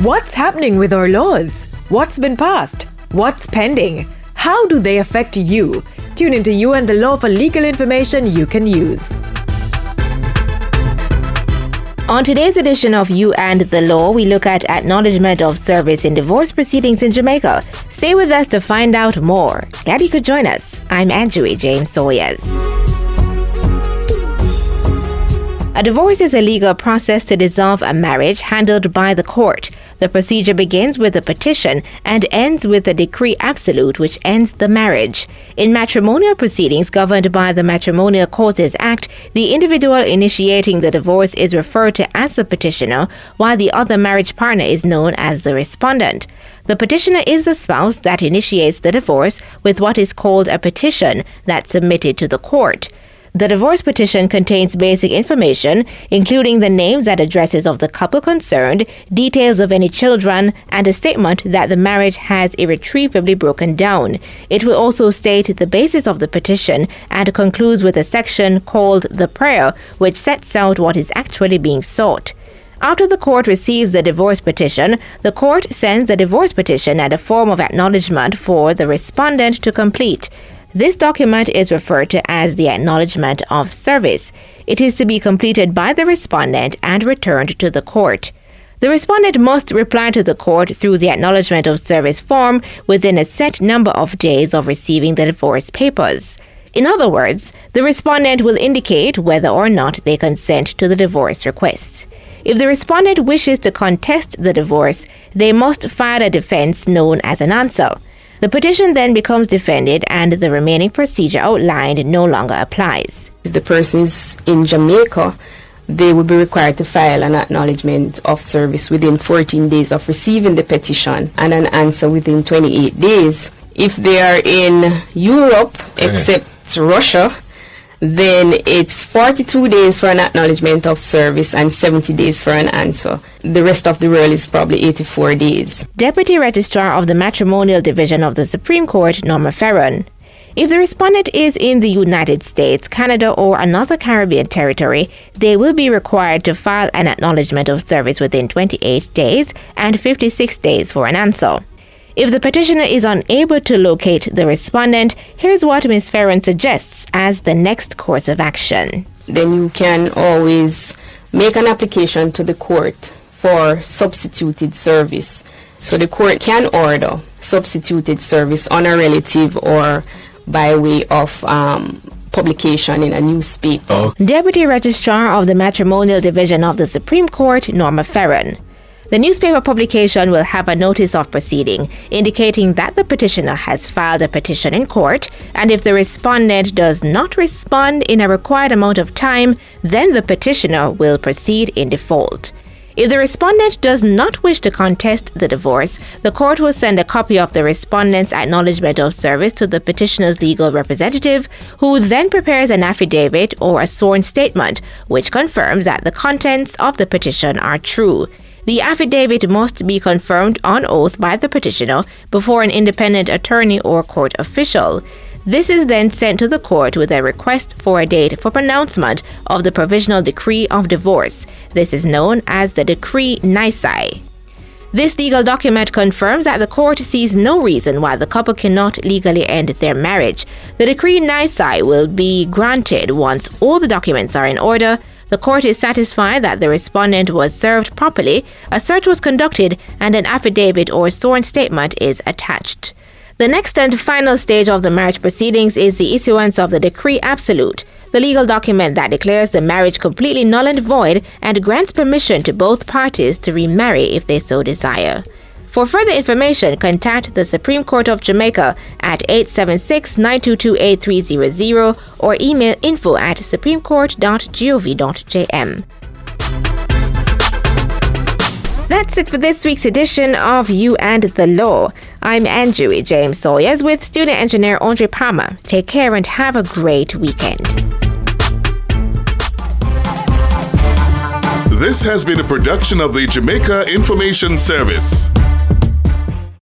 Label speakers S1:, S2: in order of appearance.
S1: What's happening with our laws? What's been passed? What's pending? How do they affect you? Tune into You and the Law for legal information you can use.
S2: On today's edition of You and the Law, we look at acknowledgement of service in divorce proceedings in Jamaica. Stay with us to find out more. Glad you could join us. I'm Anjui James Sawyers. A divorce is a legal process to dissolve a marriage handled by the court. The procedure begins with a petition and ends with a decree absolute which ends the marriage. In matrimonial proceedings governed by the Matrimonial Causes Act, the individual initiating the divorce is referred to as the petitioner, while the other marriage partner is known as the respondent. The petitioner is the spouse that initiates the divorce with what is called a petition that's submitted to the court. The divorce petition contains basic information, including the names and addresses of the couple concerned, details of any children, and a statement that the marriage has irretrievably broken down. It will also state the basis of the petition and concludes with a section called the prayer, which sets out what is actually being sought. After the court receives the divorce petition, the court sends the divorce petition and a form of acknowledgement for the respondent to complete. This document is referred to as the Acknowledgement of Service. It is to be completed by the respondent and returned to the court. The respondent must reply to the court through the Acknowledgement of Service form within a set number of days of receiving the divorce papers. In other words, the respondent will indicate whether or not they consent to the divorce request. If the respondent wishes to contest the divorce, they must file a defense known as an answer. The petition then becomes defended and the remaining procedure outlined no longer applies.
S3: If the person is in Jamaica, they will be required to file an acknowledgement of service within 14 days of receiving the petition and an answer within 28 days. If they are in Europe, except Russia, then it's 42 days for an acknowledgement of service and 70 days for an answer. The rest of the world is probably 84 days.
S2: Deputy Registrar of the Matrimonial Division of the Supreme Court, Norma Ferron. If the respondent is in the United States, Canada, or another Caribbean territory, they will be required to file an acknowledgement of service within 28 days and 56 days for an answer. If the petitioner is unable to locate the respondent, here's what Ms. Ferron suggests as the next course of action.
S3: Then you can always make an application to the court for substituted service. So the court can order substituted service on a relative or by way of publication in a newspaper.
S2: Deputy Registrar of the Matrimonial Division of the Supreme Court, Norma Ferron. The newspaper publication will have a notice of proceeding indicating that the petitioner has filed a petition in court, and if the respondent does not respond in a required amount of time, then the petitioner will proceed in default. If the respondent does not wish to contest the divorce, the court will send a copy of the respondent's acknowledgement of service to the petitioner's legal representative, who then prepares an affidavit or a sworn statement which confirms that the contents of the petition are true. The affidavit must be confirmed on oath by the petitioner before an independent attorney or court official. This is then sent to the court with a request for a date for pronouncement of the provisional decree of divorce. This is known as the Decree Nisi. This legal document confirms that the court sees no reason why the couple cannot legally end their marriage. The Decree Nisi will be granted once all the documents are in order, the court is satisfied that the respondent was served properly, a search was conducted, and an affidavit or sworn statement is attached. The next and final stage of the marriage proceedings is the issuance of the Decree Absolute, the legal document that declares the marriage completely null and void and grants permission to both parties to remarry if they so desire. For further information, contact the Supreme Court of Jamaica at 876-922-8300 or email info@supremecourt.gov.jm. That's it for this week's edition of You and the Law. I'm Anjui James Sawyers with student engineer Andre Palmer. Take care and have a great weekend.
S4: This has been a production of the Jamaica Information Service.